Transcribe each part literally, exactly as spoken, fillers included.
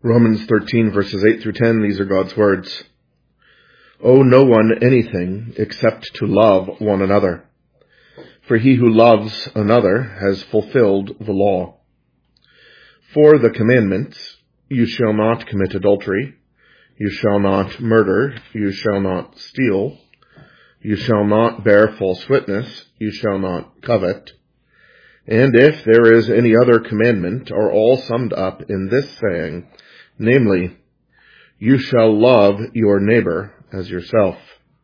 Romans thirteen, verses eight through ten, these are God's words. Owe no one anything except to love one another. For he who loves another has fulfilled the law. For the commandments, you shall not commit adultery, you shall not murder, you shall not steal, you shall not bear false witness, you shall not covet. And if there is any other commandment, are all summed up in this saying, namely, you shall love your neighbor as yourself.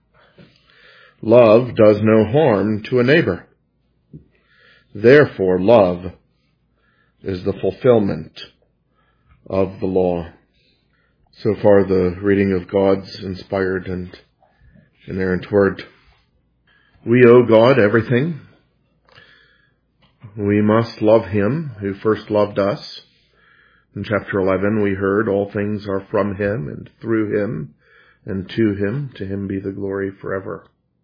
Love does no harm to a neighbor. Therefore, love is the fulfillment of the law. So far, the reading of God's inspired and inerrant word. We owe God everything. We must love him who first loved us. In chapter eleven, we heard all things are from him and through him and to him. To him be the glory forever.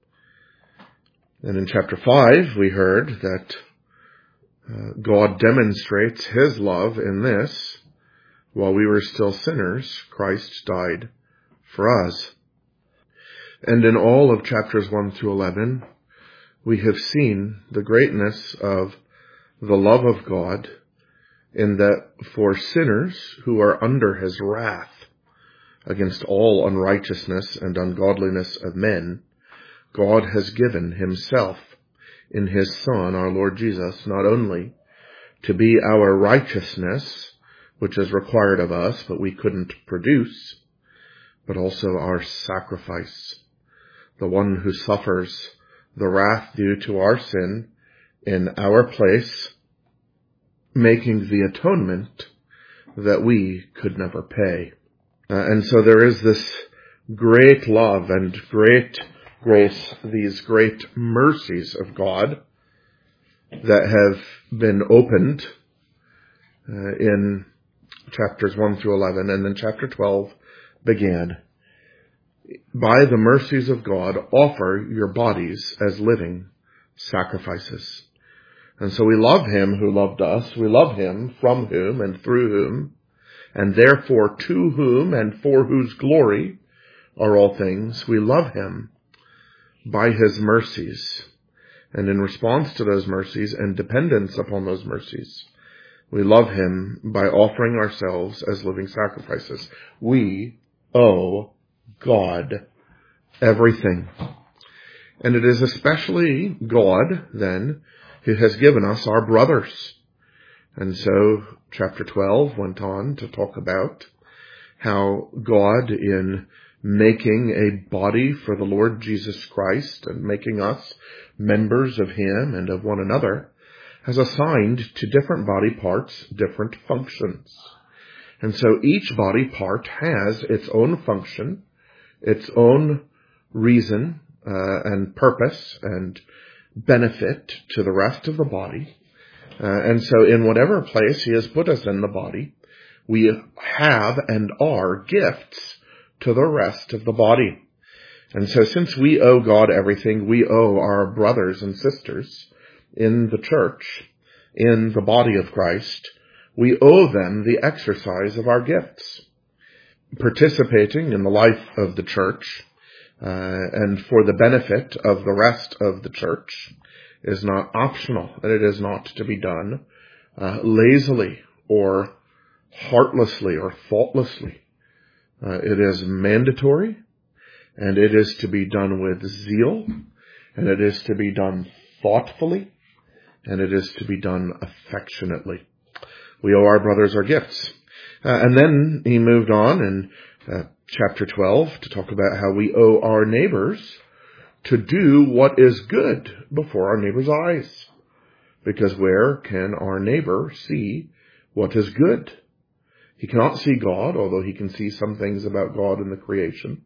And in chapter five, we heard that uh, God demonstrates his love in this. While we were still sinners, Christ died for us. And in all of chapters one through eleven, we have seen the greatness of the love of God in that for sinners who are under his wrath against all unrighteousness and ungodliness of men, God has given himself in his Son, our Lord Jesus, not only to be our righteousness, which is required of us, but we couldn't produce, but also our sacrifice, the one who suffers the wrath due to our sin in our place, making the atonement that we could never pay. Uh, and so there is this great love and great grace, these great mercies of God that have been opened uh, in chapters one through eleven, and then chapter twelve began. By the mercies of God, offer your bodies as living sacrifices. And so we love him who loved us. We love him from whom and through whom, and therefore to whom and for whose glory are all things. We love him by his mercies. And in response to those mercies and dependence upon those mercies, we love him by offering ourselves as living sacrifices. We owe God everything. And it is especially God, then, who has given us our brothers. And so chapter twelve went on to talk about how God, in making a body for the Lord Jesus Christ and making us members of him and of one another, has assigned to different body parts different functions. And so each body part has its own function, its own reason uh, and purpose and benefit to the rest of the body. Uh, and so in whatever place he has put us in the body, we have and are gifts to the rest of the body. And so since we owe God everything, we owe our brothers and sisters in the church, in the body of Christ, we owe them the exercise of our gifts. Participating in the life of the church uh, and for the benefit of the rest of the church is not optional, and it is not to be done uh, lazily or heartlessly or thoughtlessly. Uh, it is mandatory, and it is to be done with zeal, and it is to be done thoughtfully, and it is to be done affectionately. We owe our brothers our gifts. Uh, and then he moved on in uh, chapter twelve to talk about how we owe our neighbors to do what is good before our neighbor's eyes. Because where can our neighbor see what is good? He cannot see God, although he can see some things about God in the creation.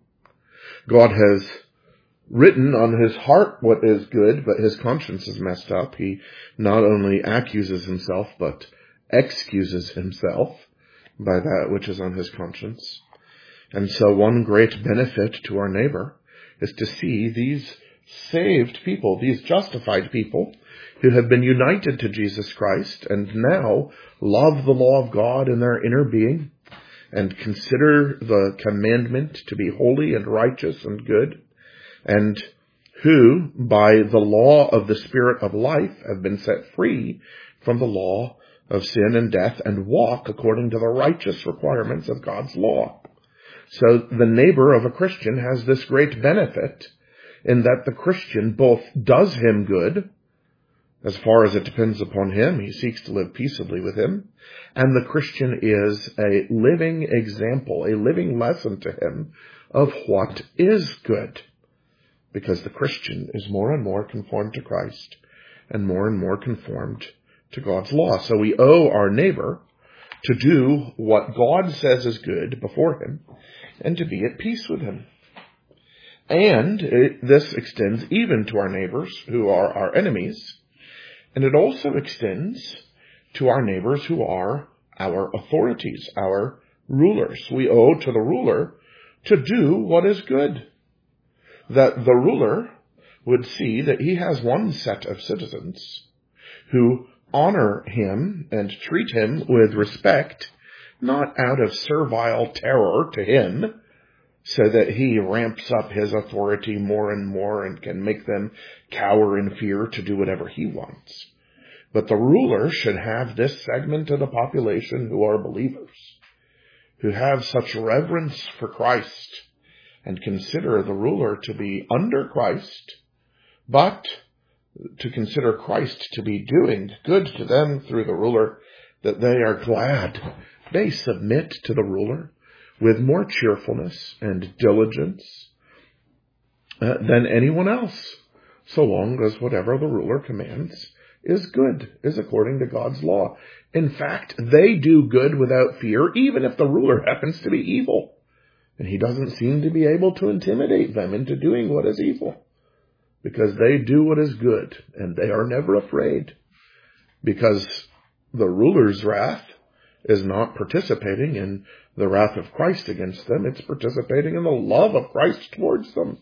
God has written on his heart what is good, but his conscience is messed up. He not only accuses himself, but excuses himself by that which is on his conscience. And so one great benefit to our neighbor is to see these saved people, these justified people who have been united to Jesus Christ and now love the law of God in their inner being and consider the commandment to be holy and righteous and good, and who, by the law of the Spirit of life, have been set free from the law of sin and death, and walk according to the righteous requirements of God's law. So the neighbor of a Christian has this great benefit in that the Christian both does him good, as far as it depends upon him, he seeks to live peaceably with him, and the Christian is a living example, a living lesson to him of what is good, because the Christian is more and more conformed to Christ and more and more conformed to God's law. So we owe our neighbor to do what God says is good before him and to be at peace with him. And it, this extends even to our neighbors who are our enemies, and it also extends to our neighbors who are our authorities, our rulers. We owe to the ruler to do what is good. That the ruler would see that he has one set of citizens who honor him and treat him with respect, not out of servile terror to him, so that he ramps up his authority more and more and can make them cower in fear to do whatever he wants. But the ruler should have this segment of the population who are believers, who have such reverence for Christ and consider the ruler to be under Christ, but to consider Christ to be doing good to them through the ruler, that they are glad they submit to the ruler with more cheerfulness and diligence uh, than anyone else, so long as whatever the ruler commands is good, is according to God's law. In fact, they do good without fear, even if the ruler happens to be evil, and he doesn't seem to be able to intimidate them into doing what is evil, because they do what is good, and they are never afraid, because the ruler's wrath is not participating in the wrath of Christ against them. It's participating in the love of Christ towards them.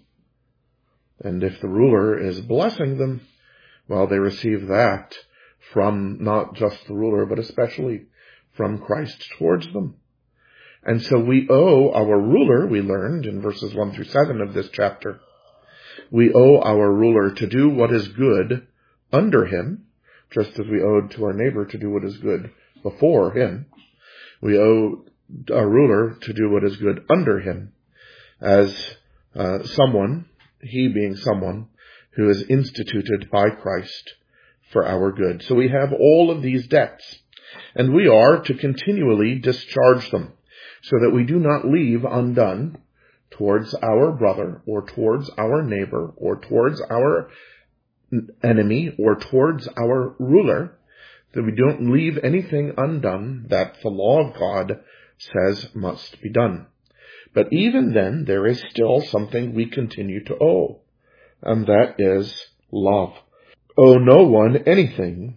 And if the ruler is blessing them, well, they receive that from not just the ruler, but especially from Christ towards them. And so we owe our ruler, we learned in verses one through seven of this chapter, we owe our ruler to do what is good under him, just as we owed to our neighbor to do what is good before him. We owe our ruler to do what is good under him, as uh, someone, he being someone who is instituted by Christ for our good. So we have all of these debts, and we are to continually discharge them, so that we do not leave undone towards our brother, or towards our neighbor, or towards our enemy, or towards our ruler, that we don't leave anything undone that the law of God says must be done. But even then, there is still something we continue to owe, and that is love. Owe no one anything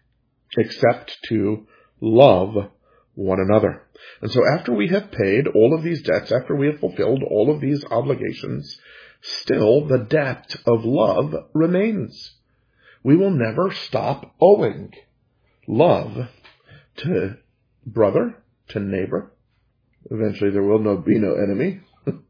except to love one another. And so after we have paid all of these debts, after we have fulfilled all of these obligations, still the debt of love remains. We will never stop owing love to brother, to neighbor. Eventually there will no be no enemy.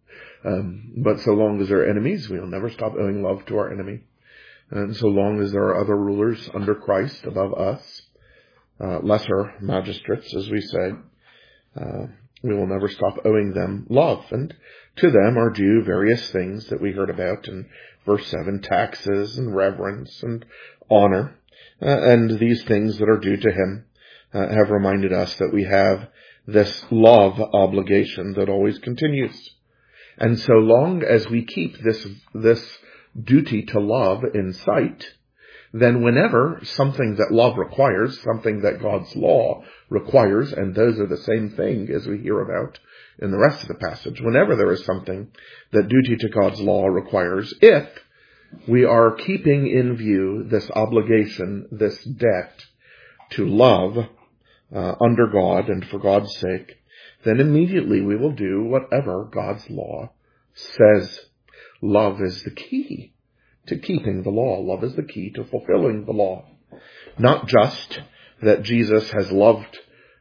um, but so long as there are enemies, we will never stop owing love to our enemy. And so long as there are other rulers under Christ above us, uh, lesser magistrates, as we say, uh, we will never stop owing them love. And to them are due various things that we heard about in verse seven, taxes and reverence and honor. Uh, and these things that are due to him uh, have reminded us that we have this love obligation that always continues. And so long as we keep this, this duty to love in sight, then whenever something that love requires, something that God's law requires, and those are the same thing as we hear about in the rest of the passage, whenever there is something that duty to God's law requires, if we are keeping in view this obligation, this debt to love uh, under God and for God's sake, then immediately we will do whatever God's law says. Love is the key to keeping the law. Love is the key to fulfilling the law. Not just that Jesus has loved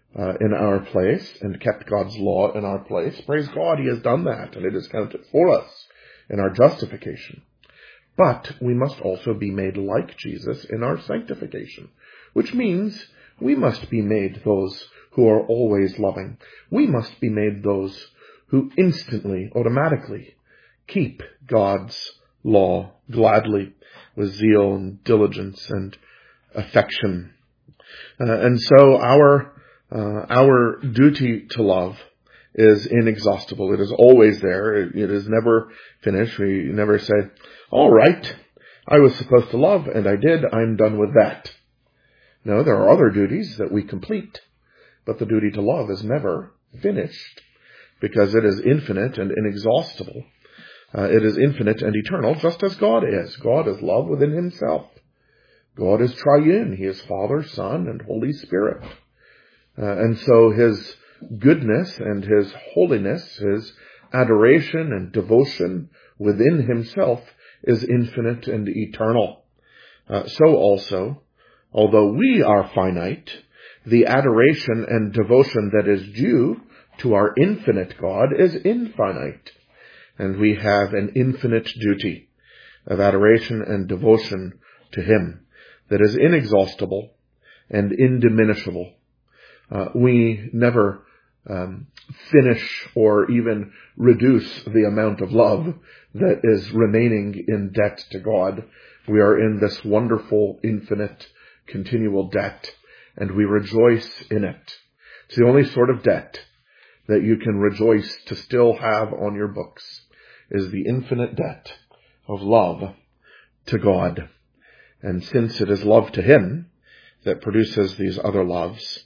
uh, in our place and kept God's law in our place. Praise God, he has done that, and it is counted for us in our justification. But we must also be made like Jesus in our sanctification, which means we must be made those who are always loving. We must be made those who instantly, automatically keep God's law gladly with zeal and diligence and affection. Uh, and so our uh, our duty to love is inexhaustible. It is always there. It, it is never finished. We never say, all right, I was supposed to love and I did. I'm done with that. No, there are other duties that we complete, but the duty to love is never finished because it is infinite and inexhaustible. Uh, it is infinite and eternal, just as God is. God is love within himself. God is triune. He is Father, Son, and Holy Spirit. Uh, and so his goodness and his holiness, his adoration and devotion within himself is infinite and eternal. Uh, so also, although we are finite, the adoration and devotion that is due to our infinite God is infinite. And we have an infinite duty of adoration and devotion to him that is inexhaustible and indiminishable. Uh, we never um, finish or even reduce the amount of love that is remaining in debt to God. We are in this wonderful, infinite, continual debt, and we rejoice in it. It's the only sort of debt that you can rejoice to still have on your books, is the infinite debt of love to God. And since it is love to him that produces these other loves,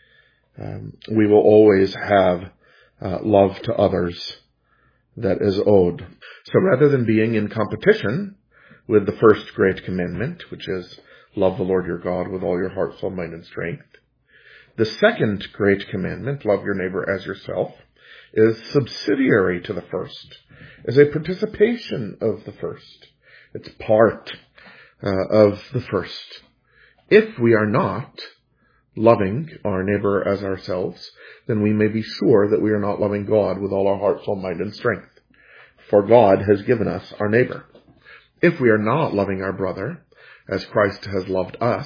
um, we will always have uh, love to others that is owed. So rather than being in competition with the first great commandment, which is love the Lord your God with all your heart, soul, mind, and strength, the second great commandment, love your neighbor as yourself, is subsidiary to the first, is a participation of the first. It's part uh, of the first. If we are not loving our neighbor as ourselves, then we may be sure that we are not loving God with all our heart, soul, mind, and strength. For God has given us our neighbor. If we are not loving our brother as Christ has loved us,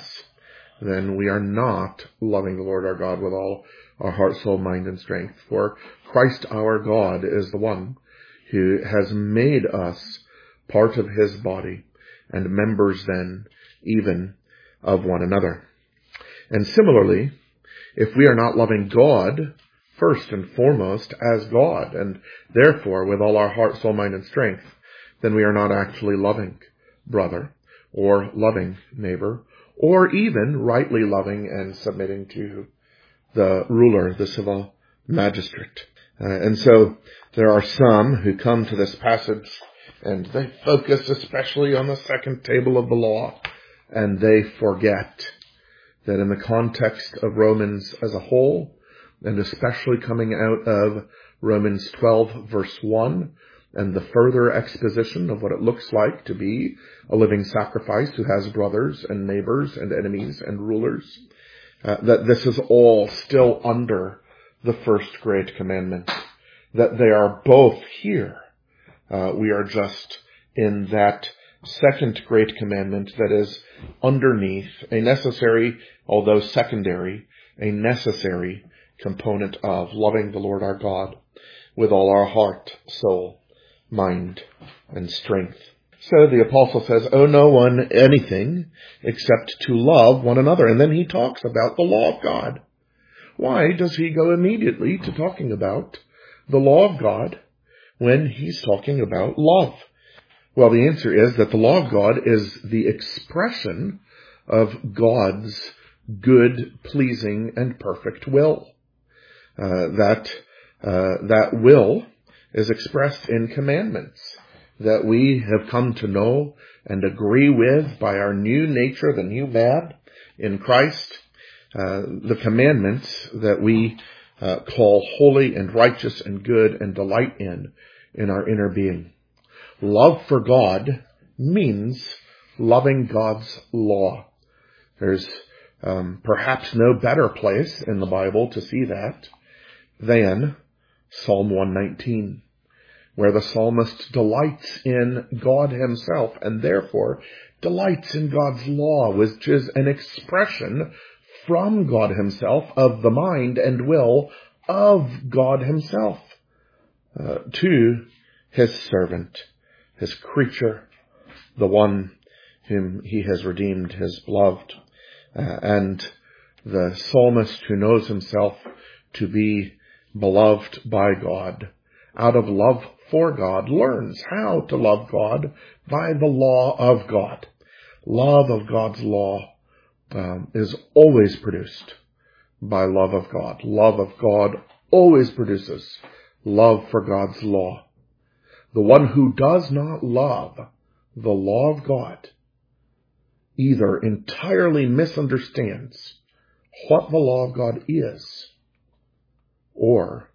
then we are not loving the Lord our God with all our heart, soul, mind, and strength. For Christ our God is the one who has made us part of his body and members then even of one another. And similarly, if we are not loving God first and foremost as God, and therefore with all our heart, soul, mind, and strength, then we are not actually loving brother or loving neighbor, or even rightly loving and submitting to the ruler, the civil magistrate. Uh, and so there are some who come to this passage and they focus especially on the second table of the law, and they forget that in the context of Romans as a whole, and especially coming out of Romans twelve verse one, and the further exposition of what it looks like to be a living sacrifice who has brothers and neighbors and enemies and rulers, uh, that this is all still under the first great commandment, that they are both here. Uh, we are just in that second great commandment that is underneath a necessary, although secondary, a necessary component of loving the Lord our God with all our heart, soul, mind, and strength. So the apostle says, owe no one anything except to love one another. And then he talks about the law of God. Why does he go immediately to talking about the law of God when he's talking about love? Well, the answer is that the law of God is the expression of God's good, pleasing, and perfect will. Uh, that uh, that will is expressed in commandments that we have come to know and agree with by our new nature, the new man in Christ. Uh, the commandments that we uh, call holy and righteous and good and delight in, in our inner being. Love for God means loving God's law. There's Um, perhaps no better place in the Bible to see that than Psalm one nineteen, where the psalmist delights in God himself and therefore delights in God's law, which is an expression from God himself of the mind and will of God himself uh, to his servant, his creature, the one whom he has redeemed, his beloved. Uh, and the psalmist who knows himself to be beloved by God, out of love for God, learns how to love God by the law of God. Love of God's law um, is always produced by love of God. Love of God always produces love for God's law. The one who does not love the law of God either entirely misunderstands what the law of God is, or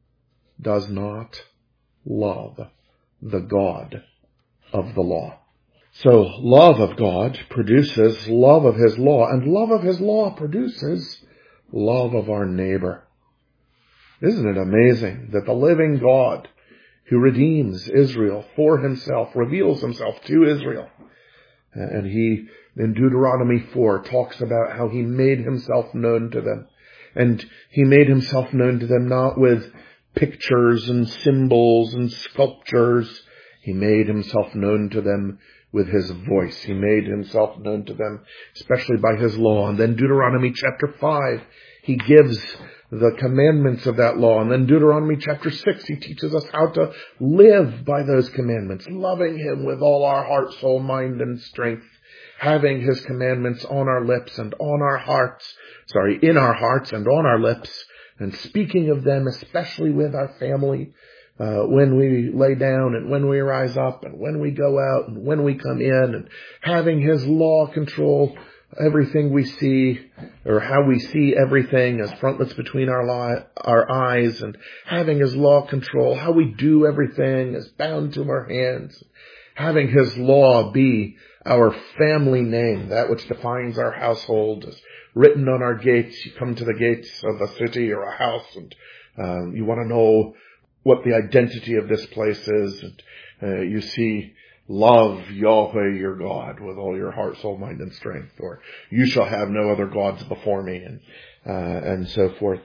does not love the God of the law. So love of God produces love of his law, and love of his law produces love of our neighbor. Isn't it amazing that the living God who redeems Israel for himself, reveals himself to Israel, and he, in Deuteronomy four, talks about how he made himself known to them. And he made himself known to them not with pictures and symbols and sculptures. He made himself known to them with his voice. He made himself known to them, especially by his law. And then Deuteronomy chapter five, he gives the commandments of that law. And then Deuteronomy chapter six, he teaches us how to live by those commandments, loving him with all our heart, soul, mind, and strength, having his commandments on our lips and on our hearts, sorry, in our hearts and on our lips, and speaking of them, especially with our family, uh, when we lay down and when we rise up and when we go out and when we come in, and having his law control everything we see, or how we see everything as frontlets between our li- our eyes, and having his law control how we do everything as bound to our hands, having his law be our family name, that which defines our household, is written on our gates. You come to the gates of a city or a house, and um, you want to know what the identity of this place is, and uh, you see, love Yahweh your God with all your heart, soul, mind, and strength, or you shall have no other gods before me, and uh, and so forth.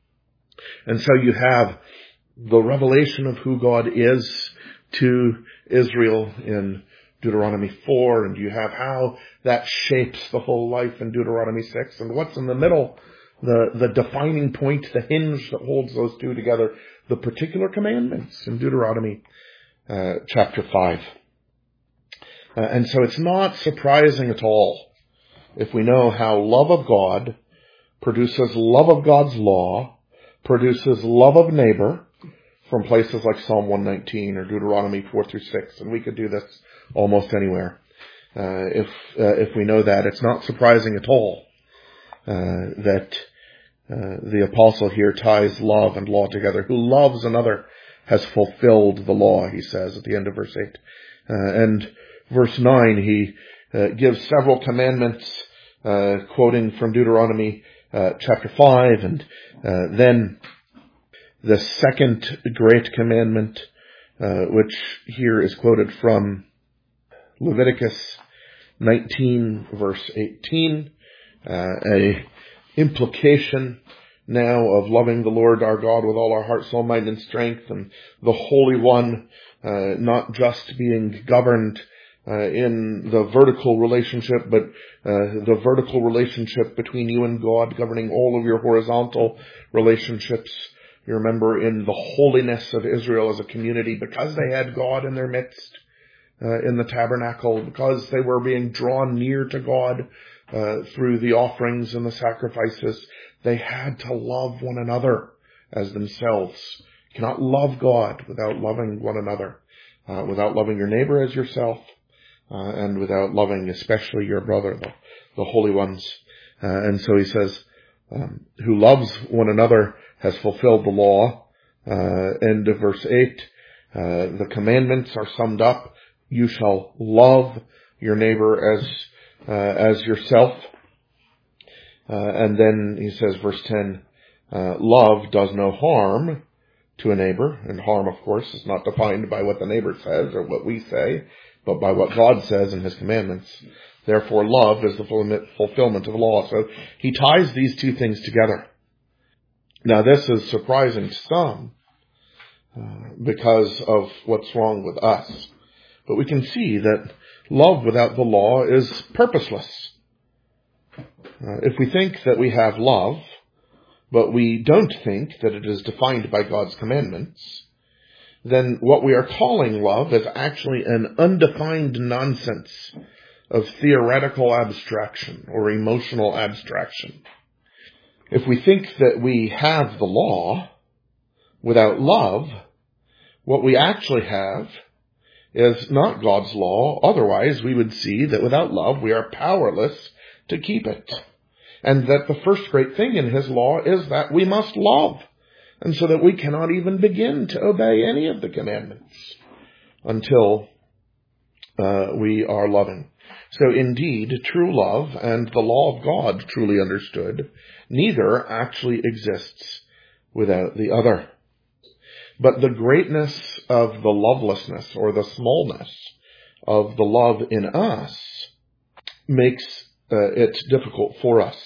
And so you have the revelation of who God is to Israel in Deuteronomy four, and you have how that shapes the whole life in Deuteronomy six, and what's in the middle, the, the defining point, the hinge that holds those two together, the particular commandments in Deuteronomy uh, chapter five. Uh, and so it's not surprising at all if we know how love of God produces love of God's law, produces love of neighbor, from places like Psalm one nineteen or Deuteronomy four through six. And we could do this almost anywhere. Uh, if uh, if we know that, it's not surprising at all uh, that uh, the apostle here ties love and law together. Who loves another has fulfilled the law, he says at the end of verse eight. Uh, and verse nine, he uh, gives several commandments, uh, quoting from Deuteronomy uh, chapter five, and uh, then the second great commandment, uh, which here is quoted from Leviticus nineteen, verse eighteen, uh, a implication now of loving the Lord our God with all our heart, soul, mind, and strength, and the Holy One, uh, not just being governed uh, in the vertical relationship, but uh, the vertical relationship between you and God, governing all of your horizontal relationships. You remember in the holiness of Israel as a community, because they had God in their midst uh, in the tabernacle, because they were being drawn near to God uh, through the offerings and the sacrifices, they had to love one another as themselves. You cannot love God without loving one another, uh, without loving your neighbor as yourself, uh, and without loving especially your brother, the, the holy ones. Uh, and so he says, um, who loves one another has fulfilled the law. Uh, end of verse eight. Uh, the commandments are summed up. You shall love your neighbor as, uh, as yourself. Uh, and then he says, verse ten, uh, love does no harm to a neighbor. And harm, of course, is not defined by what the neighbor says or what we say, but by what God says in his commandments. Therefore, love is the fulfillment of the law. So he ties these two things together. Now, this is surprising to some uh, because of what's wrong with us. But we can see that love without the law is purposeless. Uh, if we think that we have love, but we don't think that it is defined by God's commandments, then what we are calling love is actually an undefined nonsense of theoretical abstraction or emotional abstraction. If we think that we have the law without love, what we actually have is not God's law. Otherwise, we would see that without love, we are powerless to keep it. And that the first great thing in his law is that we must love. And so that we cannot even begin to obey any of the commandments until uh, we are loving. So indeed, true love and the law of God truly understood, neither actually exists without the other. But the greatness of the lovelessness or the smallness of the love in us makes uh, it difficult for us.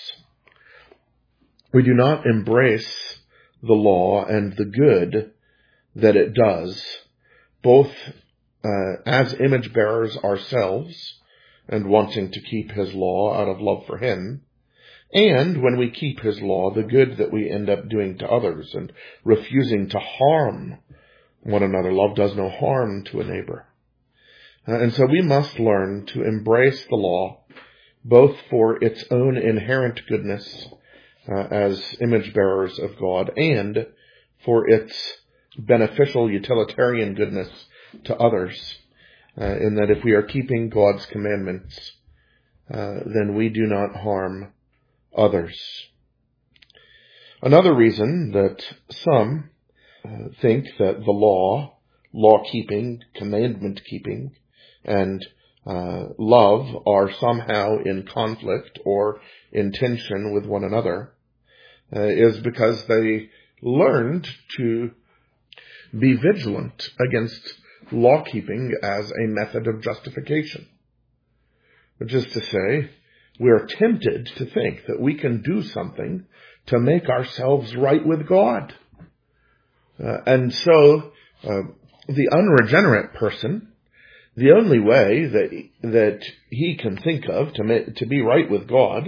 We do not embrace the law and the good that it does, both uh, as image bearers ourselves and wanting to keep his law out of love for him, and when we keep his law, the good that we end up doing to others and refusing to harm one another. Love does no harm to a neighbor. Uh, and so we must learn to embrace the law, both for its own inherent goodness uh, as image bearers of God, and for its beneficial utilitarian goodness to others, uh, in that if we are keeping God's commandments, uh, then we do not harm others. Another reason that some uh, think that the law, law-keeping, commandment-keeping, and uh, love are somehow in conflict or in tension with one another uh, is because they learned to be vigilant against law-keeping as a method of justification. Which is to say, we are tempted to think that we can do something to make ourselves right with God. Uh, and so, uh, the unregenerate person, the only way that that he can think of to make, to be right with God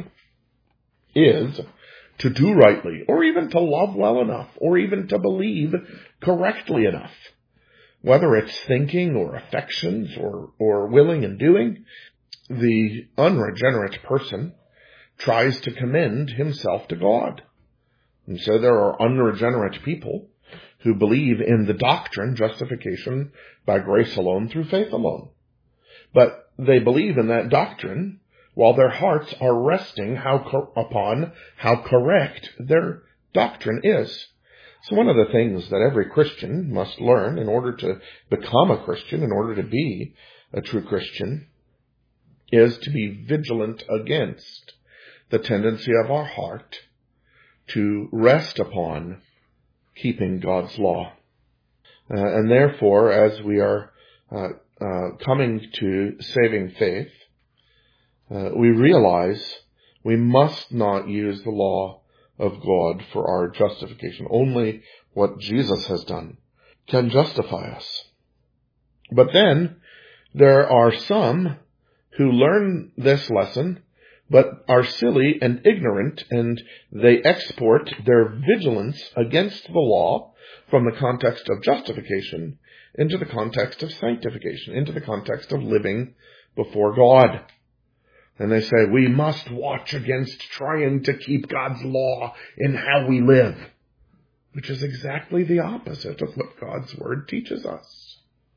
is to do rightly, or even to love well enough, or even to believe correctly enough. Whether it's thinking or affections or, or willing and doing, the unregenerate person tries to commend himself to God. And so there are unregenerate people who believe in the doctrine, justification by grace alone through faith alone. But they believe in that doctrine while their hearts are resting how co- upon how correct their doctrine is. So one of the things that every Christian must learn in order to become a Christian, in order to be a true Christian, is to be vigilant against the tendency of our heart to rest upon keeping God's law. Uh, and therefore, as we are uh, uh, coming to saving faith, uh, we realize we must not use the law of God for our justification. Only what Jesus has done can justify us. But then there are some who learn this lesson but are silly and ignorant, and they export their vigilance against the law from the context of justification into the context of sanctification, into the context of living before God. And they say, we must watch against trying to keep God's law in how we live, which is exactly the opposite of what God's word teaches us.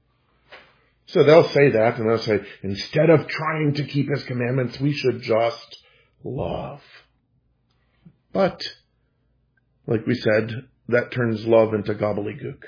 So they'll say that, and they'll say, instead of trying to keep his commandments, we should just love. But, like we said, that turns love into gobbledygook.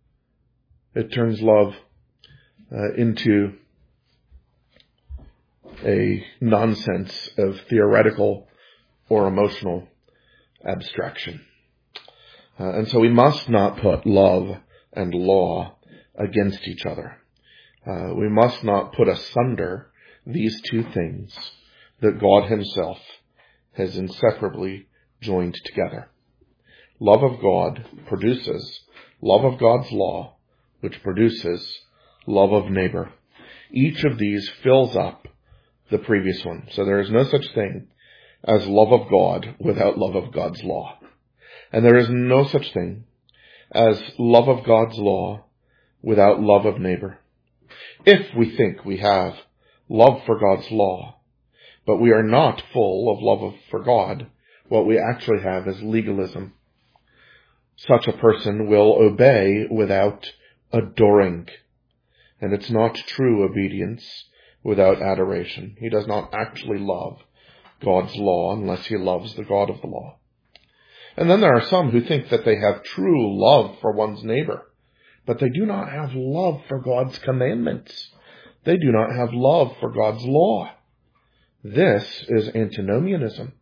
It turns love uh, into a nonsense of theoretical or emotional abstraction. Uh, and so we must not put love and law against each other. Uh, we must not put asunder these two things that God himself has inseparably joined together. Love of God produces love of God's law, which produces love of neighbor. Each of these fills up the previous one. So there is no such thing as love of God without love of God's law. And there is no such thing as love of God's law without love of neighbor. If we think we have love for God's law, but we are not full of love of, for God, what we actually have is legalism. Such a person will obey without adoring. And it's not true obedience without adoration. He does not actually love God's law unless he loves the God of the law. And then there are some who think that they have true love for one's neighbor, but they do not have love for God's commandments. They do not have love for God's law. This is antinomianism.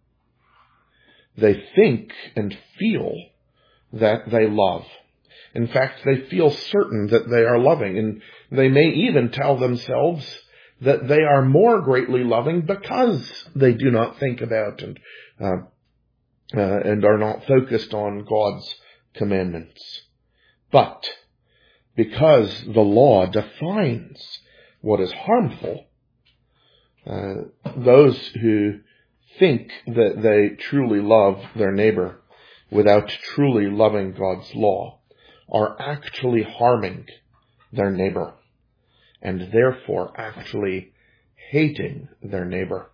They think and feel that they love. In fact, they feel certain that they are loving, and they may even tell themselves that they are more greatly loving because they do not think about and uh, uh, and are not focused on God's commandments. But because the law defines what is harmful, uh, those who think that they truly love their neighbor without truly loving God's law are actually harming their neighbor and therefore actually hating their neighbor.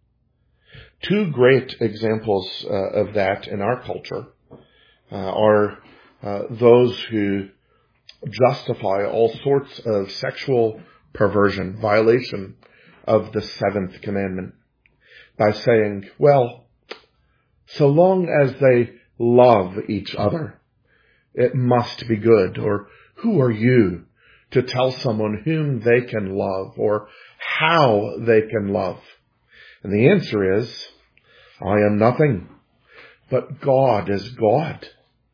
Two great examples uh, of that in our culture uh, are uh, those who justify all sorts of sexual perversion, violation of the seventh commandment by saying, well, so long as they love each other, it must be good. Or who are you to tell someone whom they can love or how they can love? And the answer is, I am nothing, but God is God.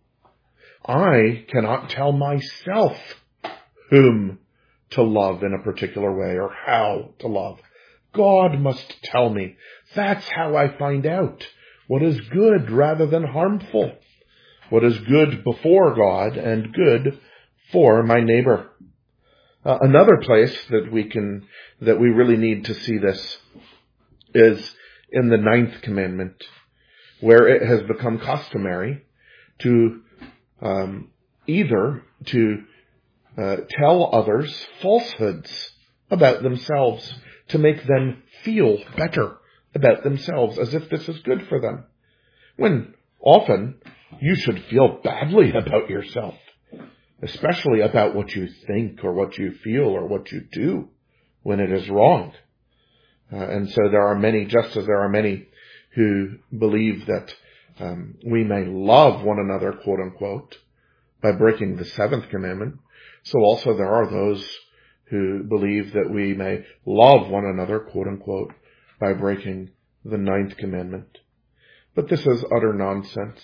I cannot tell myself whom to love in a particular way or how to love. God must tell me. That's how I find out what is good rather than harmful, what is good before God and good for my neighbor. Uh, another place that we can, that we really need to see this is in the ninth commandment, where it has become customary to um, either to uh, tell others falsehoods about themselves to make them feel better about themselves, as if this is good for them, when often you should feel badly about yourself, especially about what you think or what you feel or what you do when it is wrong. Uh, and so there are many, just as there are many who believe that um, we may love one another, quote unquote, by breaking the seventh commandment, so also there are those who believe that we may love one another, quote unquote, by breaking the ninth commandment. But this is utter nonsense.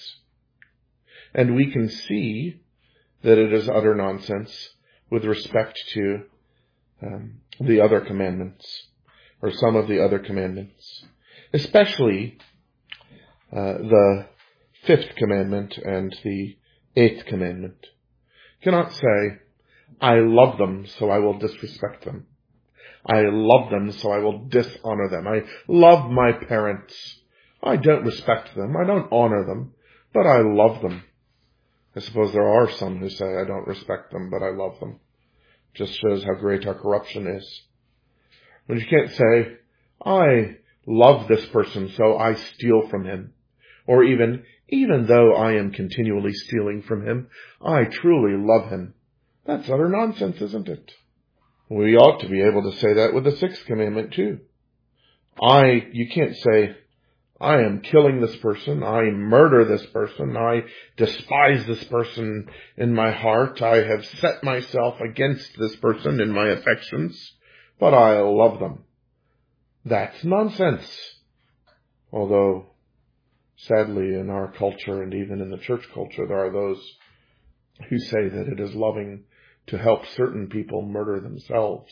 And we can see that it is utter nonsense with respect to um, the other commandments, or some of the other commandments, especially uh, the fifth commandment and the eighth commandment. You cannot say, I love them, so I will disrespect them. I love them, so I will dishonor them. I love my parents. I don't respect them. I don't honor them, but I love them. I suppose there are some who say, I don't respect them, but I love them. Just shows how great our corruption is. When you can't say, I love this person, so I steal from him. Or even, even though I am continually stealing from him, I truly love him. That's utter nonsense, isn't it? We ought to be able to say that with the sixth commandment too. I, you can't say, I am killing this person, I murder this person, I despise this person in my heart, I have set myself against this person in my affections, but I love them. That's nonsense. Although Sadly, in our culture and even in the church culture, there are those who say that it is loving to help certain people murder themselves,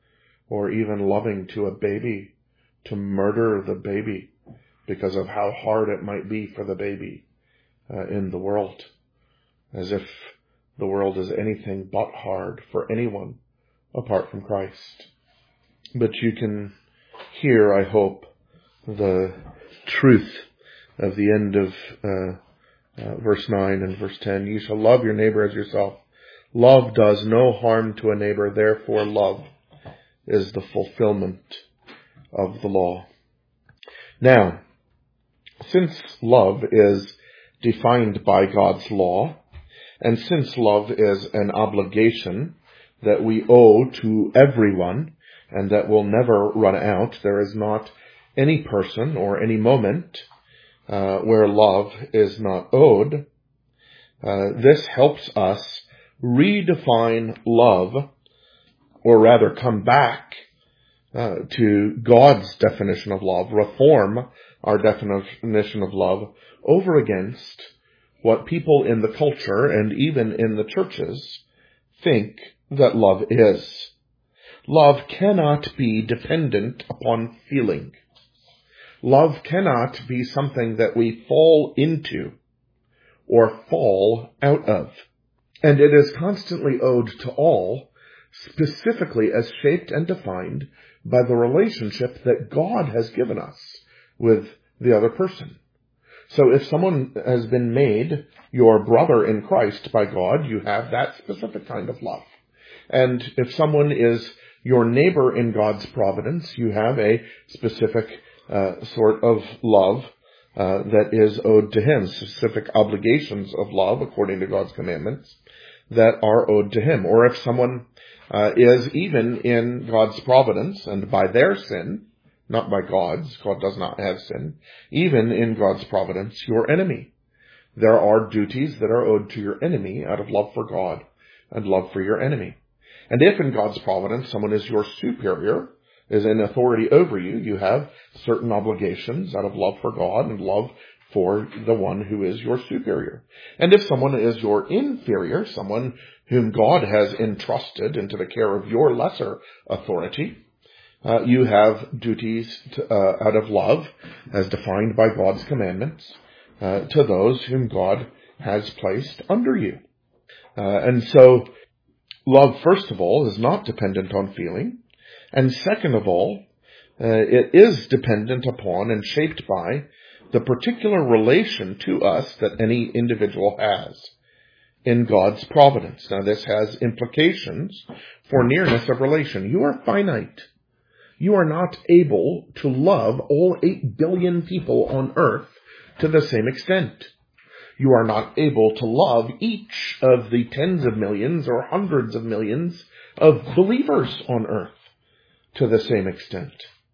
or even loving to a baby to murder the baby because of how hard it might be for the baby uh, in the world, as if the world is anything but hard for anyone apart from Christ. But you can hear, I hope, the truth of the end of uh, uh, verse nine and verse ten. You shall love your neighbor as yourself. Love does no harm to a neighbor, therefore love is the fulfillment of the law. Now, since love is defined by God's law, and since love is an obligation that we owe to everyone and that will never run out, there is not any person or any moment uh, where love is not owed. Uh, this helps us redefine love, or rather come back uh, to God's definition of love, reform our definition of love over against what people in the culture and even in the churches think that love is. Love cannot be dependent upon feeling. Love cannot be something that we fall into or fall out of. And it is constantly owed to all, specifically as shaped and defined by the relationship that God has given us with the other person. So if someone has been made your brother in Christ by God, you have that specific kind of love. And if someone is your neighbor in God's providence, you have a specific uh, sort of love uh, that is owed to him, specific obligations of love according to God's commandments that are owed to him. Or if someone uh, is even in God's providence and by their sin, not by God's, God does not have sin, even in God's providence, your enemy. There are duties that are owed to your enemy out of love for God and love for your enemy. And if in God's providence someone is your superior, is in authority over you, you have certain obligations out of love for God and love for the one who is your superior. And if someone is your inferior, someone whom God has entrusted into the care of your lesser authority, uh, you have duties to, uh, out of love, as defined by God's commandments, uh, to those whom God has placed under you. Uh, and so, love, first of all, is not dependent on feeling. And second of all, uh, it is dependent upon and shaped by the particular relation to us that any individual has in God's providence. Now, this has implications for nearness of relation. You are finite. You are not able to love all eight billion people on earth to the same extent. You are not able to love each of the tens of millions or hundreds of millions of believers on earth to the same extent.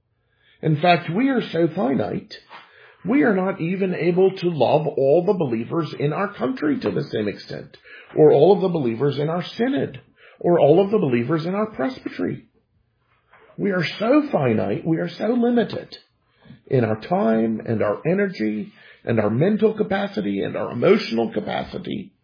In fact, we are so finite, we are not even able to love all the believers in our country to the same extent, or all of the believers in our synod, or all of the believers in our presbytery. We are so finite, we are so limited in our time and our energy and our mental capacity and our emotional capacity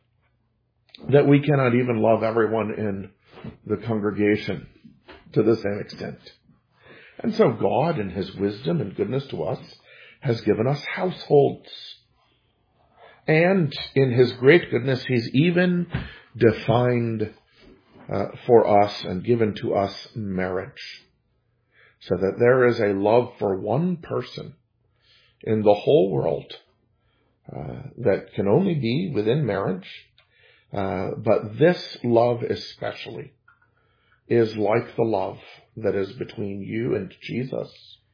that we cannot even love everyone in the congregation to the same extent. And so God, in his wisdom and goodness to us, has given us households. And in his great goodness, he's even defined uh, for us and given to us marriage, so that there is a love for one person in the whole world uh, that can only be within marriage. Uh, but this love especially is like the love that is between you and Jesus,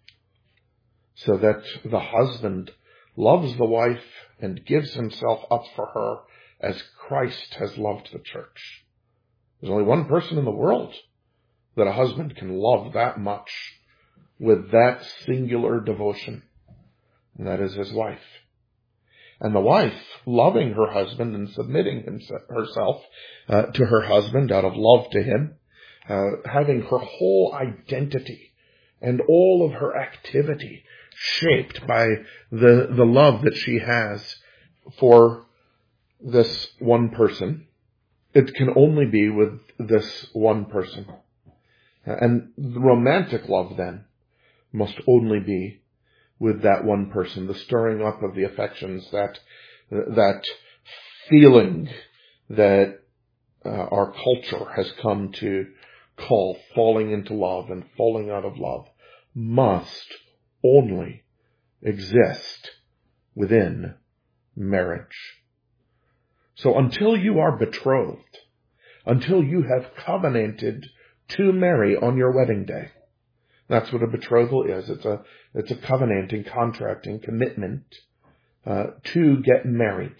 so that the husband loves the wife and gives himself up for her as Christ has loved the church. There's only one person in the world that a husband can love that much with that singular devotion, and that is his wife. And the wife, loving her husband and submitting himself, herself uh, to her husband out of love to him, uh, having her whole identity and all of her activity shaped by the, the love that she has for this one person. It can only be with this one person. And the romantic love then must only be with that one person, the stirring up of the affections, that that feeling that uh, our culture has come to call falling into love and falling out of love, must only exist within marriage. So until you are betrothed, until you have covenanted to marry on your wedding day, that's what a betrothal is. It's a it's a covenanting, contracting, commitment uh, to get married.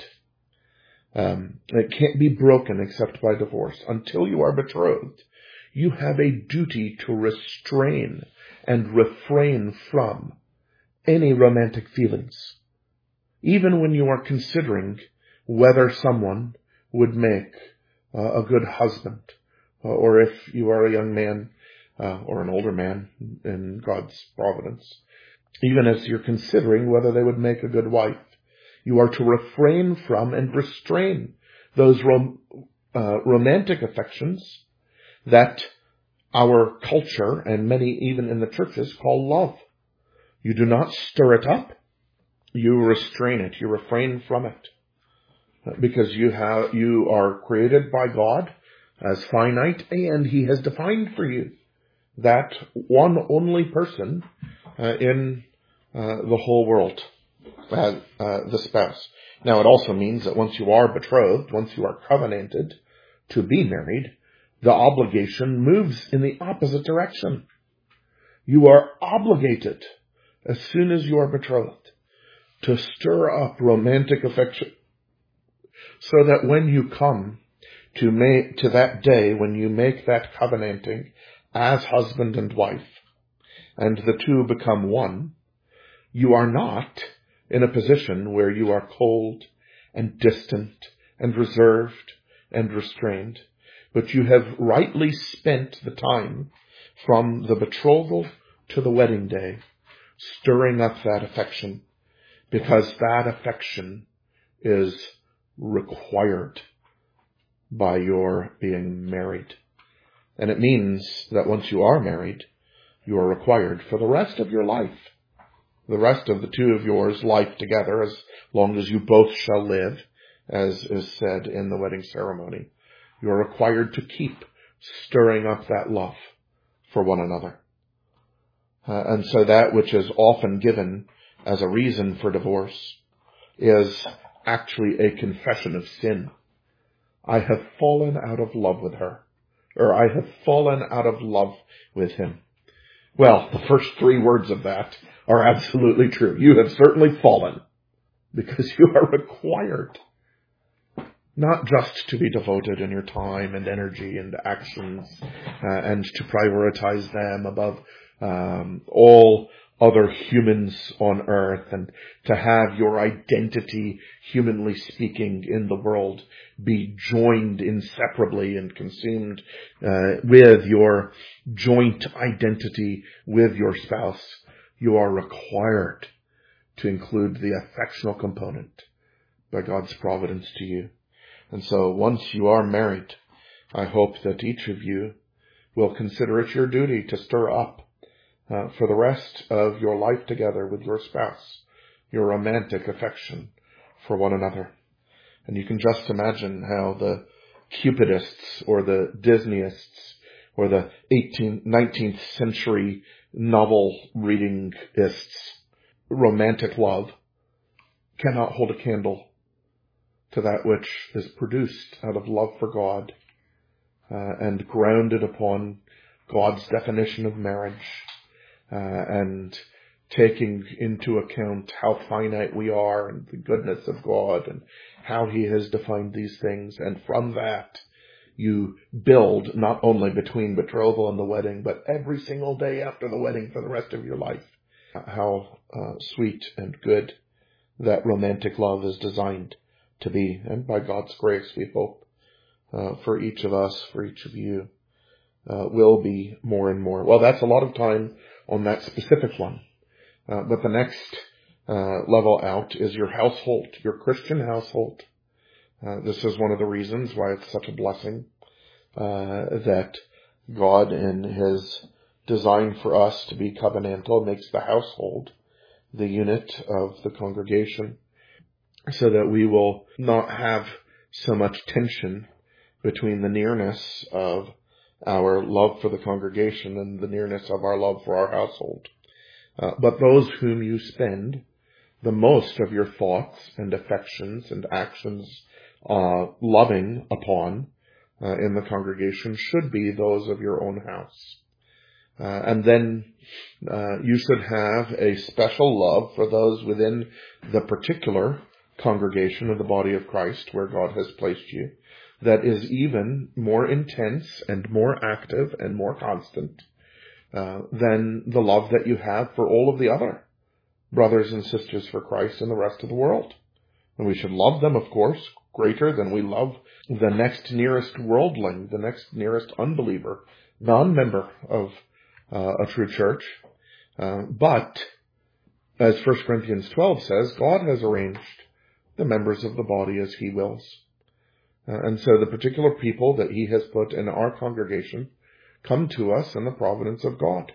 Um, it can't be broken except by divorce. Until you are betrothed, you have a duty to restrain and refrain from any romantic feelings, even when you are considering whether someone would make uh, a good husband, uh, or if you are a young man uh, or an older man in God's providence, even as you're considering whether they would make a good wife, you are to refrain from and restrain those rom- uh, romantic affections that our culture and many even in the churches call love. You do not stir it up. You restrain it. You refrain from it. Because you have, you are created by God as finite, and He has defined for you that one only person uh, in uh, the whole world, uh, uh, the spouse. Now, it also means that once you are betrothed, once you are covenanted to be married, the obligation moves in the opposite direction. You are obligated, as soon as you are betrothed, to stir up romantic affection, so that when you come to make, to that day when you make that covenanting as husband and wife, and the two become one, you are not in a position where you are cold and distant and reserved and restrained, but you have rightly spent the time from the betrothal to the wedding day, stirring up that affection, because that affection is required by your being married. And it means that once you are married, you are required for the rest of your life, the rest of the two of yours life together, as long as you both shall live, as is said in the wedding ceremony. You are required to keep stirring up that love for one another. Uh, and so that which is often given as a reason for divorce is actually a confession of sin. I have fallen out of love with her, or I have fallen out of love with him. Well, the first three words of that are absolutely true. You have certainly fallen, because you are required not just to be devoted in your time and energy and actions uh, and to prioritize them above um, all other humans on earth, and to have your identity, humanly speaking, in the world be joined inseparably and consumed uh, with your joint identity with your spouse. You are required to include the affectional component by God's providence to you. And so once you are married, I hope that each of you will consider it your duty to stir up uh, for the rest of your life together with your spouse, your romantic affection for one another. And you can just imagine how the Cupidists or the Disneyists or the eighteenth, nineteenth century novel readingists, romantic love cannot hold a candle to that which is produced out of love for God uh, and grounded upon God's definition of marriage uh, and taking into account how finite we are and the goodness of God and how He has defined these things. And from that, you build not only between betrothal and the wedding, but every single day after the wedding for the rest of your life. How uh, sweet and good that romantic love is designed to be. And by God's grace, we hope uh, for each of us, for each of you, uh, will be more and more. Well, that's a lot of time on that specific one. Uh, but the next uh, level out is your household, your Christian household. Uh, this is one of the reasons why it's such a blessing uh, that God, in his design for us to be covenantal, makes the household the unit of the congregation, so that we will not have so much tension between the nearness of our love for the congregation and the nearness of our love for our household. Uh, but those whom you spend the most of your thoughts and affections and actions uh, loving upon uh, in the congregation should be those of your own house. Uh, and then uh, you should have a special love for those within the particular congregation of the body of Christ where God has placed you, that is even more intense and more active and more constant uh, than the love that you have for all of the other brothers and sisters for Christ in the rest of the world. And we should love them, of course, greater than we love the next nearest worldling, the next nearest unbeliever, non-member of uh, a true church. Uh, but, as First Corinthians twelve says, God has arranged the members of the body as he wills. Uh, and so the particular people that he has put in our congregation come to us in the providence of God.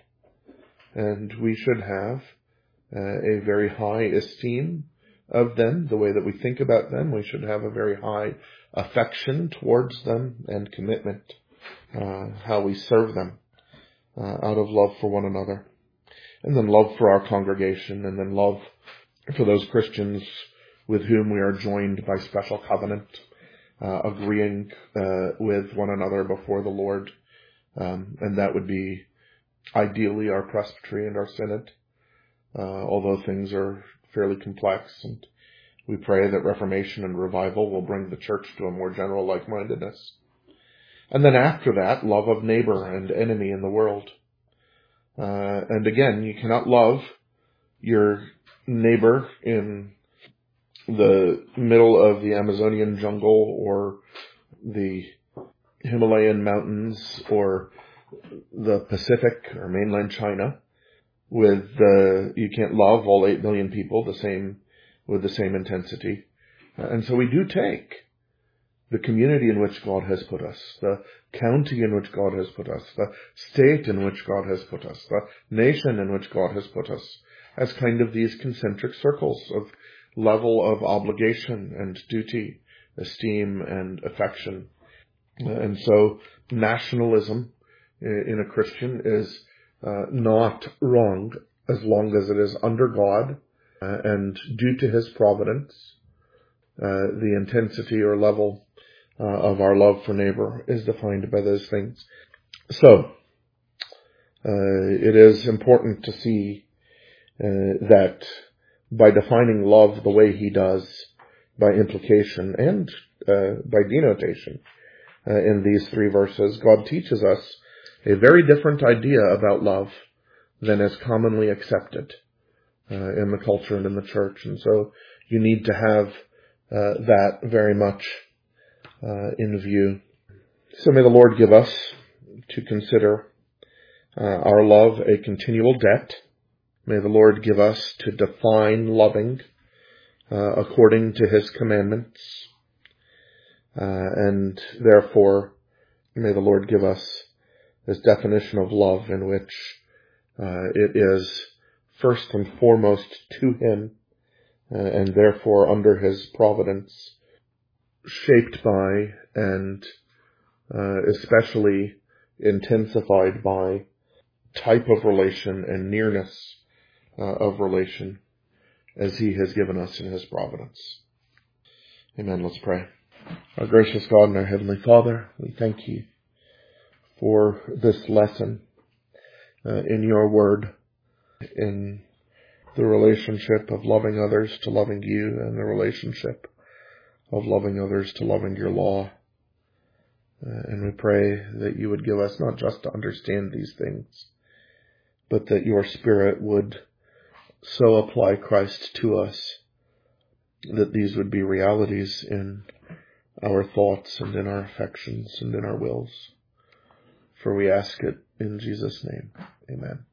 And we should have uh, a very high esteem of them, the way that we think about them. We should have a very high affection towards them and commitment, uh, how we serve them uh, out of love for one another. And then love for our congregation, and then love for those Christians with whom we are joined by special covenant, uh, agreeing uh, with one another before the Lord. Um, and that would be ideally our presbytery and our synod, uh, although things are fairly complex. And we pray that Reformation and revival will bring the church to a more general like-mindedness. And then after that, love of neighbor and enemy in the world. Uh, and again, you cannot love your neighbor in the middle of the Amazonian jungle or the Himalayan mountains or the Pacific or mainland China with the, you can't love all eight million people the same, with the same intensity. And so we do take the community in which God has put us, the county in which God has put us, the state in which God has put us, the nation in which God has put us, as kind of these concentric circles of level of obligation and duty, esteem and affection. And so nationalism in a Christian is uh, not wrong as long as it is under God uh, and due to his providence. Uh, the intensity or level uh, of our love for neighbor is defined by those things. So, uh, it is important to see uh, that by defining love the way he does, by implication and uh, by denotation, uh, in these three verses, God teaches us a very different idea about love than is commonly accepted uh, in the culture and in the church. And so you need to have uh, that very much uh, in view. So may the Lord give us to consider uh, our love a continual debt. May the Lord give us to define loving uh, according to his commandments. Uh, and therefore, may the Lord give us this definition of love in which uh, it is first and foremost to him, uh, and therefore under his providence, shaped by and uh, especially intensified by type of relation and nearness uh, of relation as he has given us in his providence. Amen. Let's pray. Our gracious God and our Heavenly Father, we thank you for this lesson uh, in your word, in the relationship of loving others to loving you, and the relationship of loving others to loving your law. Uh, and we pray that you would give us not just to understand these things, but that your Spirit would so apply Christ to us that these would be realities in our thoughts and in our affections and in our wills. For we ask it in Jesus' name. Amen.